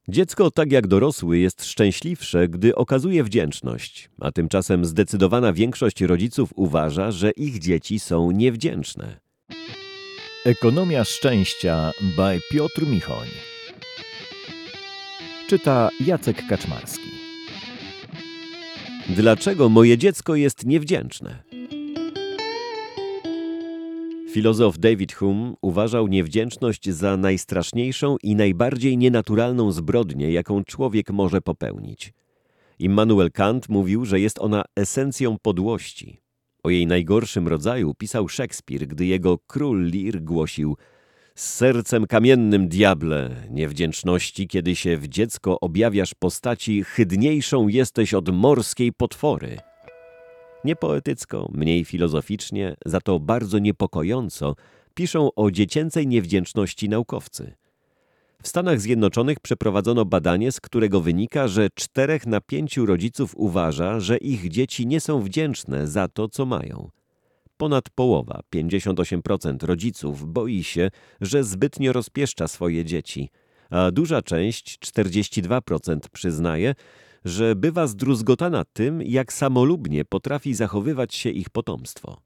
Dziecko, tak jak dorosły, jest szczęśliwsze, gdy okazuje wdzięczność, a tymczasem zdecydowana większość rodziców uważa, że ich dzieci są niewdzięczne. Ekonomia szczęścia by Piotr Michoń. Czyta Jacek Kaczmarski. Dlaczego moje dziecko jest niewdzięczne? Filozof David Hume uważał niewdzięczność za najstraszniejszą i najbardziej nienaturalną zbrodnię, jaką człowiek może popełnić. Immanuel Kant mówił, że jest ona esencją podłości. O jej najgorszym rodzaju pisał Szekspir, gdy jego król Lear głosił: z sercem kamiennym, diable, niewdzięczności, kiedy się w dziecko objawiasz postaci, hydniejszą jesteś od morskiej potwory. Nie poetycko, mniej filozoficznie, za to bardzo niepokojąco piszą o dziecięcej niewdzięczności naukowcy. W Stanach Zjednoczonych przeprowadzono badanie, z którego wynika, że 4 na 5 rodziców uważa, że ich dzieci nie są wdzięczne za to, co mają. Ponad połowa, 58% rodziców boi się, że zbytnio rozpieszcza swoje dzieci, a duża część, 42%, przyznaje, że bywa zdruzgotana tym, jak samolubnie potrafi zachowywać się ich potomstwo.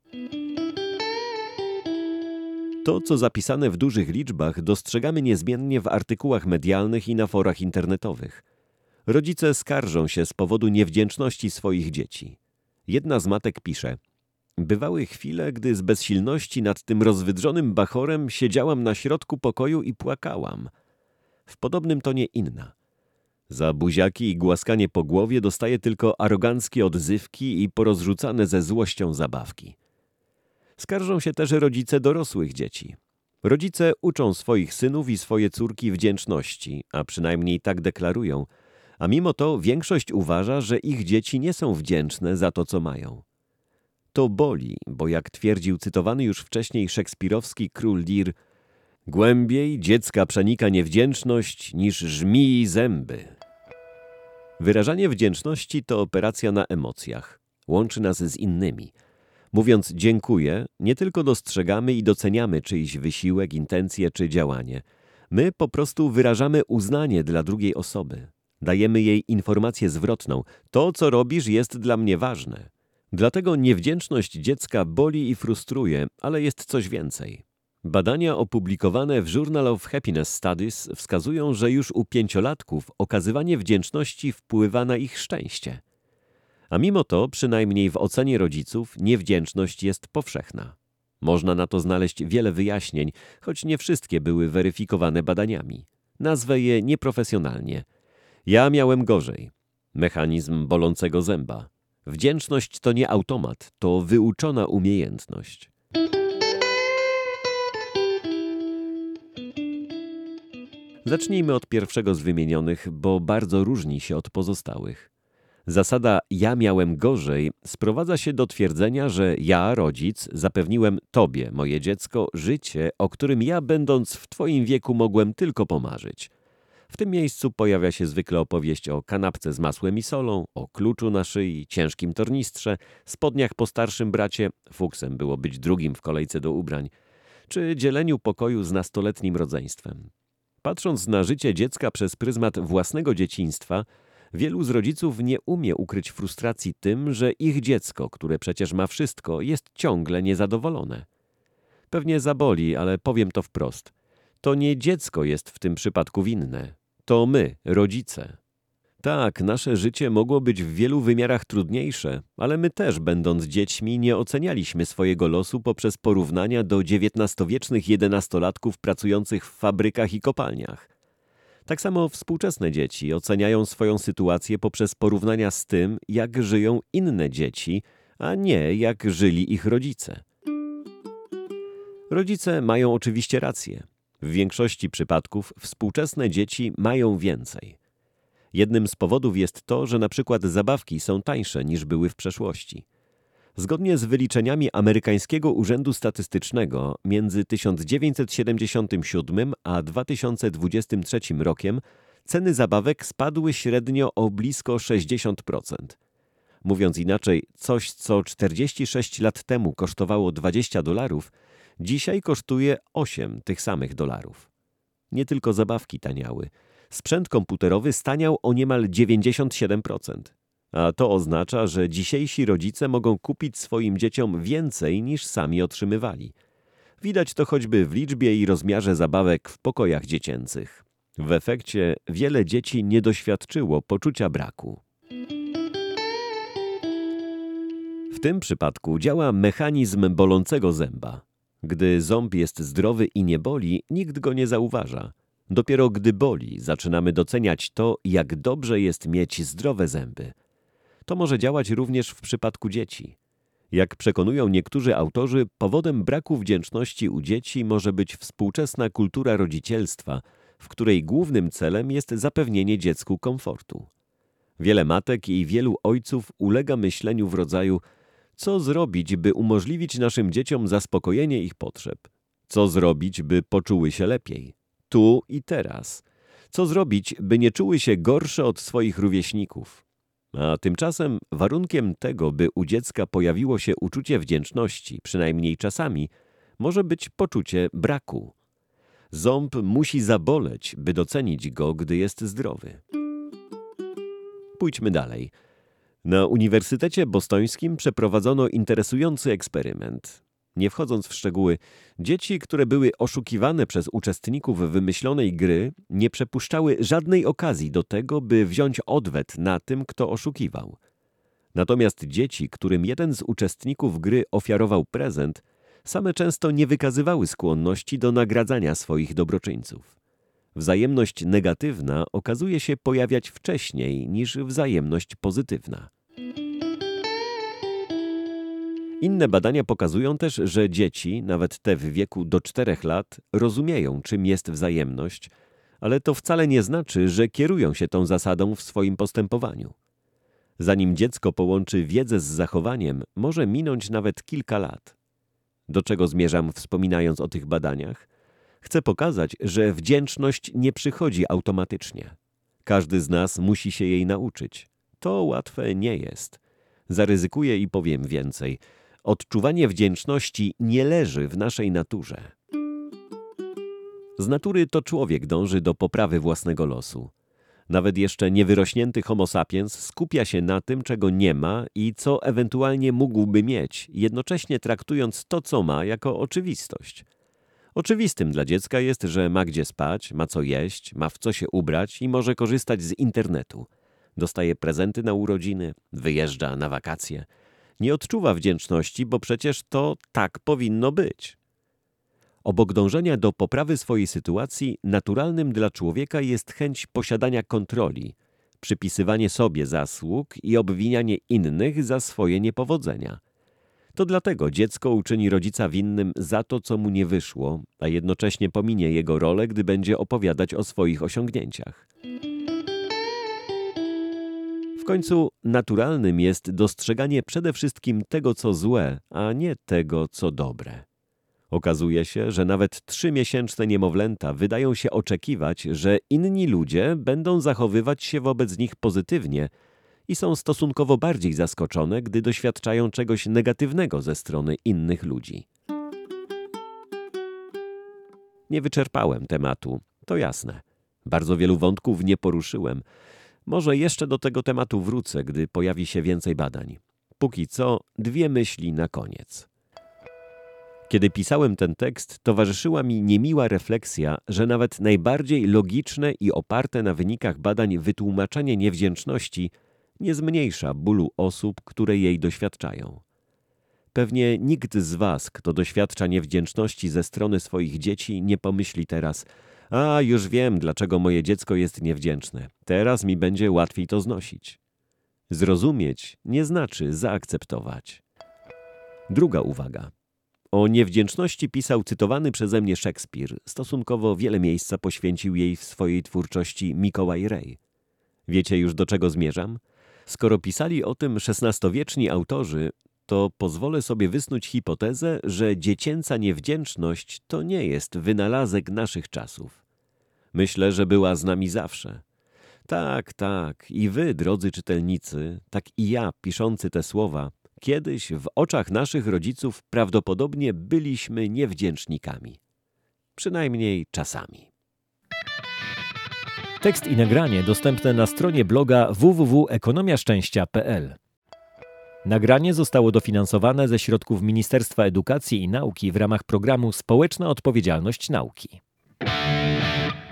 To, co zapisane w dużych liczbach, dostrzegamy niezmiennie w artykułach medialnych i na forach internetowych. Rodzice skarżą się z powodu niewdzięczności swoich dzieci. Jedna z matek pisze: bywały chwile, gdy z bezsilności nad tym rozwydrzonym bachorem siedziałam na środku pokoju i płakałam. W podobnym tonie inna: za buziaki i głaskanie po głowie dostaję tylko aroganckie odzywki i porozrzucane ze złością zabawki. Skarżą się też rodzice dorosłych dzieci. Rodzice uczą swoich synów i swoje córki wdzięczności, a przynajmniej tak deklarują, a mimo to większość uważa, że ich dzieci nie są wdzięczne za to, co mają. To boli, bo jak twierdził cytowany już wcześniej szekspirowski król Lear, głębiej dziecka przenika niewdzięczność niż żmii zęby. Wyrażanie wdzięczności to operacja na emocjach. Łączy nas z innymi. Mówiąc dziękuję, nie tylko dostrzegamy i doceniamy czyjś wysiłek, intencje czy działanie. My po prostu wyrażamy uznanie dla drugiej osoby. Dajemy jej informację zwrotną. To, co robisz, jest dla mnie ważne. Dlatego niewdzięczność dziecka boli i frustruje, ale jest coś więcej. Badania opublikowane w Journal of Happiness Studies wskazują, że już u 5-latków okazywanie wdzięczności wpływa na ich szczęście. A mimo to, przynajmniej w ocenie rodziców, niewdzięczność jest powszechna. Można na to znaleźć wiele wyjaśnień, choć nie wszystkie były weryfikowane badaniami. Nazwę je nieprofesjonalnie. Ja miałem gorzej. Mechanizm bolącego zęba. Wdzięczność to nie automat, to wyuczona umiejętność. Zacznijmy od pierwszego z wymienionych, bo bardzo różni się od pozostałych. Zasada „ja miałem gorzej” sprowadza się do twierdzenia, że ja, rodzic, zapewniłem tobie, moje dziecko, życie, o którym ja, będąc w twoim wieku, mogłem tylko pomarzyć. W tym miejscu pojawia się zwykle opowieść o kanapce z masłem i solą, o kluczu na szyi, ciężkim tornistrze, spodniach po starszym bracie, fuksem było być drugim w kolejce do ubrań, czy dzieleniu pokoju z nastoletnim rodzeństwem. Patrząc na życie dziecka przez pryzmat własnego dzieciństwa, wielu z rodziców nie umie ukryć frustracji tym, że ich dziecko, które przecież ma wszystko, jest ciągle niezadowolone. Pewnie zaboli, ale powiem to wprost. To nie dziecko jest w tym przypadku winne. To my, rodzice. Tak, nasze życie mogło być w wielu wymiarach trudniejsze, ale my też, będąc dziećmi, nie ocenialiśmy swojego losu poprzez porównania do XIX-wiecznych 11-latków pracujących w fabrykach i kopalniach. Tak samo współczesne dzieci oceniają swoją sytuację poprzez porównania z tym, jak żyją inne dzieci, a nie jak żyli ich rodzice. Rodzice mają oczywiście rację. W większości przypadków współczesne dzieci mają więcej. Jednym z powodów jest to, że na przykład zabawki są tańsze niż były w przeszłości. Zgodnie z wyliczeniami amerykańskiego Urzędu Statystycznego między 1977 a 2023 rokiem ceny zabawek spadły średnio o blisko 60%. Mówiąc inaczej, coś co 46 lat temu kosztowało $20, dzisiaj kosztuje 8 tych samych dolarów. Nie tylko zabawki taniały. Sprzęt komputerowy staniał o niemal 97%. A to oznacza, że dzisiejsi rodzice mogą kupić swoim dzieciom więcej niż sami otrzymywali. Widać to choćby w liczbie i rozmiarze zabawek w pokojach dziecięcych. W efekcie wiele dzieci nie doświadczyło poczucia braku. W tym przypadku działa mechanizm bolącego zęba. Gdy ząb jest zdrowy i nie boli, nikt go nie zauważa. Dopiero gdy boli, zaczynamy doceniać to, jak dobrze jest mieć zdrowe zęby. To może działać również w przypadku dzieci. Jak przekonują niektórzy autorzy, powodem braku wdzięczności u dzieci może być współczesna kultura rodzicielstwa, w której głównym celem jest zapewnienie dziecku komfortu. Wiele matek i wielu ojców ulega myśleniu w rodzaju: co zrobić, by umożliwić naszym dzieciom zaspokojenie ich potrzeb? Co zrobić, by poczuły się lepiej? Tu i teraz. Co zrobić, by nie czuły się gorsze od swoich rówieśników? A tymczasem warunkiem tego, by u dziecka pojawiło się uczucie wdzięczności, przynajmniej czasami, może być poczucie braku. Ząb musi zaboleć, by docenić go, gdy jest zdrowy. Pójdźmy dalej. Na Uniwersytecie Bostońskim przeprowadzono interesujący eksperyment. Nie wchodząc w szczegóły, dzieci, które były oszukiwane przez uczestników wymyślonej gry, nie przepuszczały żadnej okazji do tego, by wziąć odwet na tym, kto oszukiwał. Natomiast dzieci, którym jeden z uczestników gry ofiarował prezent, same często nie wykazywały skłonności do nagradzania swoich dobroczyńców. Wzajemność negatywna okazuje się pojawiać wcześniej niż wzajemność pozytywna. Inne badania pokazują też, że dzieci, nawet te w wieku do 4 lat, rozumieją, czym jest wzajemność, ale to wcale nie znaczy, że kierują się tą zasadą w swoim postępowaniu. Zanim dziecko połączy wiedzę z zachowaniem, może minąć nawet kilka lat. Do czego zmierzam, wspominając o tych badaniach? Chcę pokazać, że wdzięczność nie przychodzi automatycznie. Każdy z nas musi się jej nauczyć. To łatwe nie jest. Zaryzykuję i powiem więcej. Odczuwanie wdzięczności nie leży w naszej naturze. Z natury to człowiek dąży do poprawy własnego losu. Nawet jeszcze niewyrośnięty homo sapiens skupia się na tym, czego nie ma i co ewentualnie mógłby mieć, jednocześnie traktując to, co ma, jako oczywistość. Oczywistym dla dziecka jest, że ma gdzie spać, ma co jeść, ma w co się ubrać i może korzystać z internetu. Dostaje prezenty na urodziny, wyjeżdża na wakacje. Nie odczuwa wdzięczności, bo przecież to tak powinno być. Obok dążenia do poprawy swojej sytuacji, naturalnym dla człowieka jest chęć posiadania kontroli, przypisywanie sobie zasług i obwinianie innych za swoje niepowodzenia. To dlatego dziecko uczyni rodzica winnym za to, co mu nie wyszło, a jednocześnie pominie jego rolę, gdy będzie opowiadać o swoich osiągnięciach. W końcu naturalnym jest dostrzeganie przede wszystkim tego, co złe, a nie tego, co dobre. Okazuje się, że nawet 3-miesięczne niemowlęta wydają się oczekiwać, że inni ludzie będą zachowywać się wobec nich pozytywnie i są stosunkowo bardziej zaskoczone, gdy doświadczają czegoś negatywnego ze strony innych ludzi. Nie wyczerpałem tematu, to jasne. Bardzo wielu wątków nie poruszyłem. Może jeszcze do tego tematu wrócę, gdy pojawi się więcej badań. Póki co 2 myśli na koniec. Kiedy pisałem ten tekst, towarzyszyła mi niemiła refleksja, że nawet najbardziej logiczne i oparte na wynikach badań wytłumaczenie niewdzięczności nie zmniejsza bólu osób, które jej doświadczają. Pewnie nikt z was, kto doświadcza niewdzięczności ze strony swoich dzieci, nie pomyśli teraz: a, już wiem, dlaczego moje dziecko jest niewdzięczne. Teraz mi będzie łatwiej to znosić. Zrozumieć nie znaczy zaakceptować. Druga uwaga. O niewdzięczności pisał cytowany przeze mnie Szekspir. Stosunkowo wiele miejsca poświęcił jej w swojej twórczości Mikołaj Rej. Wiecie już, do czego zmierzam? Skoro pisali o tym XVI-wieczni autorzy, to pozwolę sobie wysnuć hipotezę, że dziecięca niewdzięczność to nie jest wynalazek naszych czasów. Myślę, że była z nami zawsze. Tak, i wy, drodzy czytelnicy, tak i ja, piszący te słowa, kiedyś w oczach naszych rodziców prawdopodobnie byliśmy niewdzięcznikami. Przynajmniej czasami. Tekst i nagranie dostępne na stronie bloga www.ekonomiaszczęścia.pl. Nagranie zostało dofinansowane ze środków Ministerstwa Edukacji i Nauki w ramach programu Społeczna Odpowiedzialność Nauki.